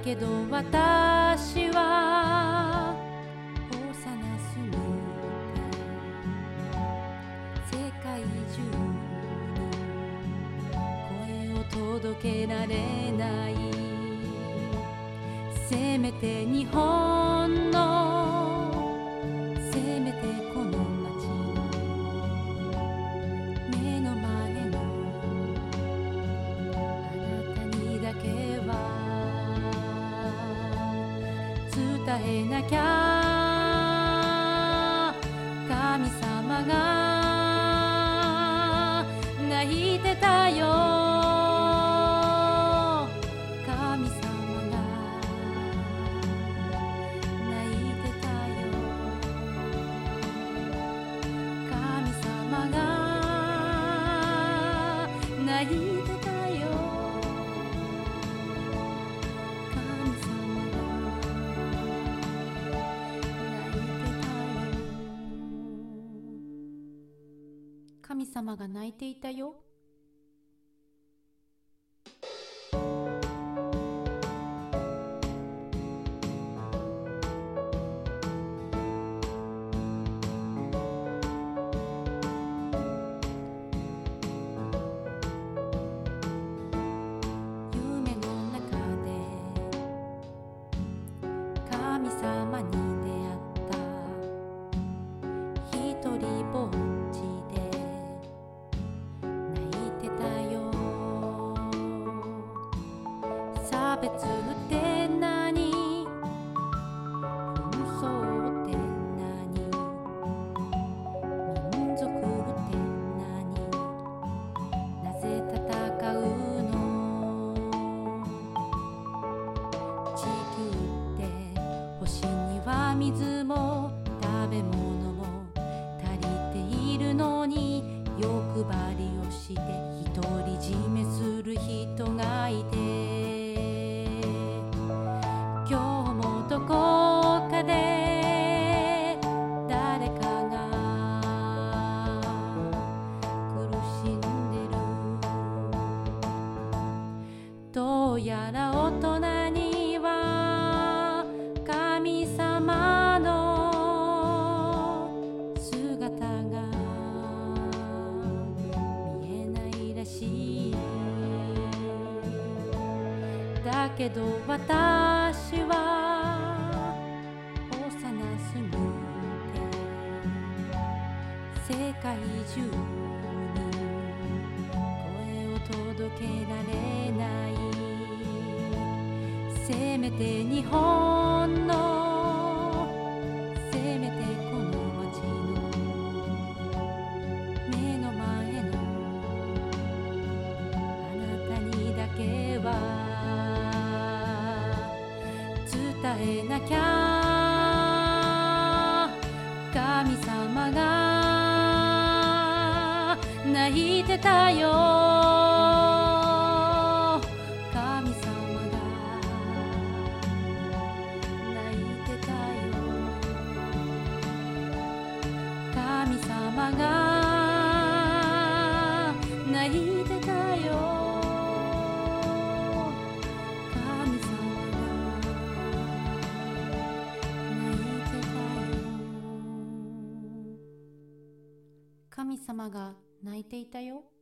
けど私は幼すぎて世界中に声を届けられない。せめて日本のせめてこの街の目の前のあなたにだけは伝えなきゃ。神様が泣いてたよ。神様が泣いてたよ。神様が泣いてたよ。神様が神様が泣いていたよ。夢の中で神様に出会った一人ぼっちで差別って何、紛争って何、民族って何、なぜ戦うの。地球って星には水も食べ物も足りているのに、欲張りをして独り占めする人がいて、今日もどこかで誰かが苦しんでる。どうやら大人には神様の姿が見えないらしい。だけど私は幼すぎて世界中に声を届けられない。せめて日本のせめてこの街の目の前のあなたにだけは伝えなきゃ。神様が泣いてたよ。神様が泣いてたよ。神様が泣いてたよ。神様が泣いていたよ。